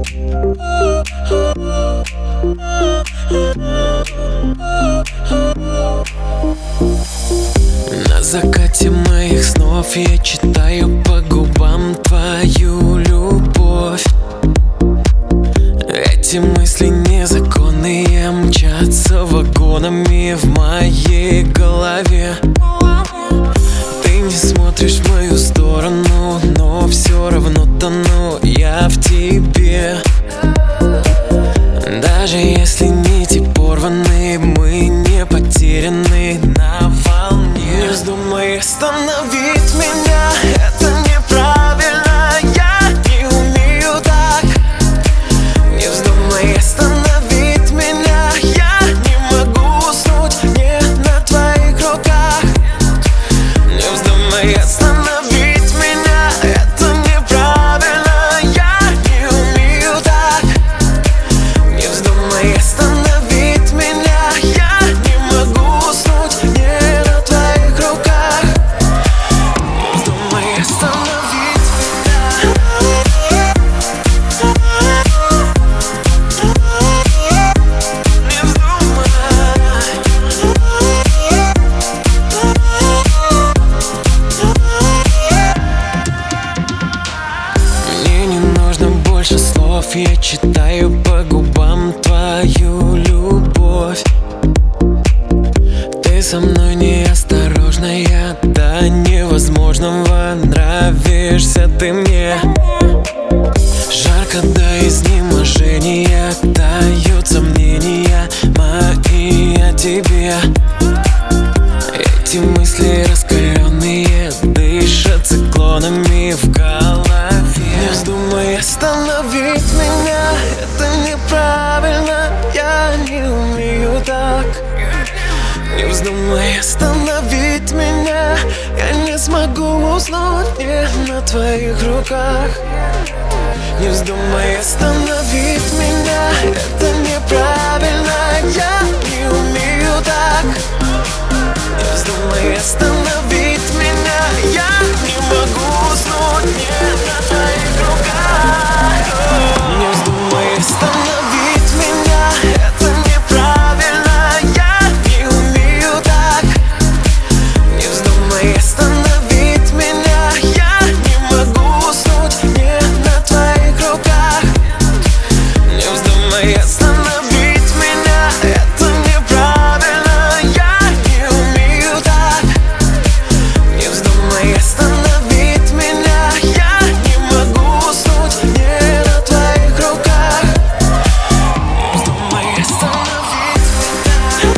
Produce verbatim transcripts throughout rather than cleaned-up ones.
На закате моих снов я читаю по губам твою любовь. Эти мысли незаконные мчатся вагонами в моей голове. Ты не смотришь в мою сторону, но все равно тону я в тебе. Даже если нити порваны, мы не потеряны на волне. Не вздумай остановить меня, это неправильно, я не умею так. Не вздумай остановить меня, я не могу уснуть не на твоих руках. Не вздумай остановить меня, это неправильно, я не умею так. Не вздумай остановить меня, я не могу уснуть не на твоих руках. Не вздумай остановить меня. Не вздумай. Мне не нужно больше слов, я читаю по губам твою любовь. Ты со мной неосторожная, до невозможного нравишься ты мне. Жарко до изнеможения, дают сомнения мои о тебе. Эти мысли раскаленные дышат циклонами в голове. Не вздумай остановить меня, это неправильно, я не умею так. Не вздумай остановить меня, я не смогу уснуть не на твоих руках. Не вздумай остановить меня, это неправильно, я не умею так. Не вздумай остановить меня, я не могу уснуть не на твоих руках. Не вздумай остановить меня, это неправильно, я не умею так. Не вздумай остановить меня, я не могу уснуть не на твоих руках. Не вздумай остановить меня, это неправильно, я не умею так. Не вздумай остановить меня, я не могу уснуть не на твоих руках. Не вздумай остановить меня.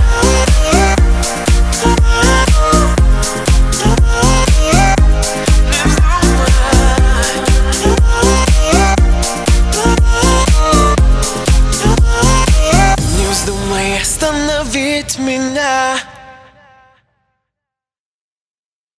Не вздумай остановить меня.